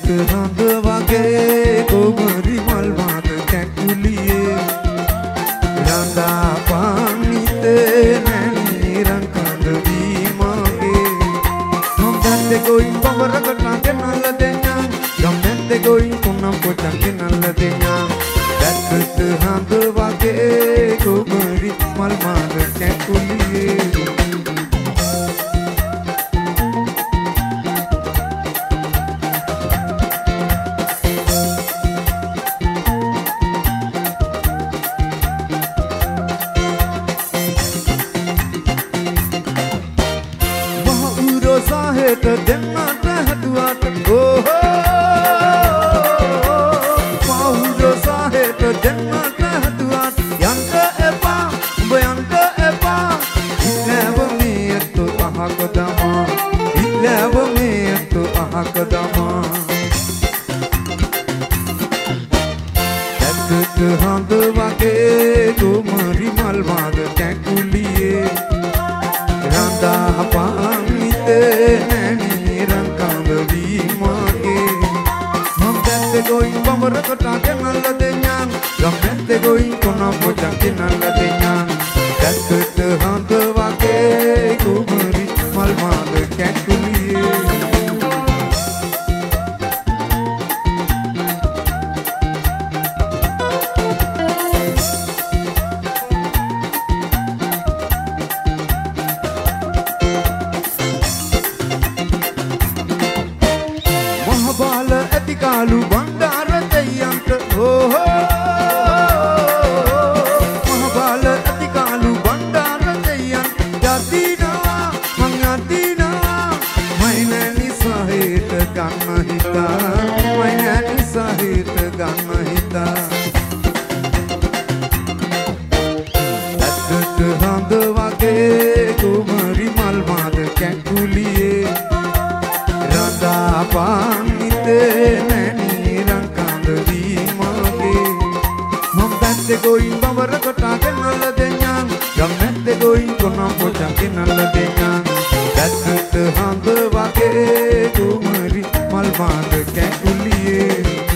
හඳ වගේ කුමරි මල් මාද කැකුලියේ රඳා පානිතේ නැණි රංකඳ වීමගේ හොඳට ගොයින් බවරකට ගෙනල්ල දෙන්නා ගම්මැද්ද ගොයින් කුණම් පොතක් ගෙනල්ල දෙන්නා දැක්කට හඳ වගේ කුමරි මල් මාද කැකුලියේ साहेत देन्नाට හැදුවාට පවුර සාහෙත දෙන්නට හැදුවාට යන්ට එපා උඹ යන්ට එපා ඉල්ලව මේතු අහක දමා ඉල්ලව මේතු අහක දමා දැක්කට හඳ වගේ කුමරි මල් මාද කැකුලියේ රඳා නැණි රංකඳ වීමගේ හොඳට ගොයින් බඹරකට ගෙනල්ල දෙන්නා ගම්මැද්ද ගොයින් කොණම් පොතක් ගෙනල්ල දෙන්නා දැක්කට හඳ වගේ කුමරි මල් මාද කැකුලියේ बाल अतिकालू बंडार तयंत हो महाबाल अतिकालू बंडार तयंत जातीना मंगातीना मैंने सहित गन्न हिता मैंने सहित गन्न हिता तक हंद वागे कुमरी मल माद कैकुलिए रंदा पानिते නැණි රංකඳ වීමගේ හොම්බැද්ද ගොයින් බඹරකට ගෙනල්ල දෙන්නා ගම්මැද්ද ගොයින් කොණම් පොතක් ගෙනල්ල දෙන්නා දැක්කට හඳ වගේ කුමරි මල් මාද කැකුලියේ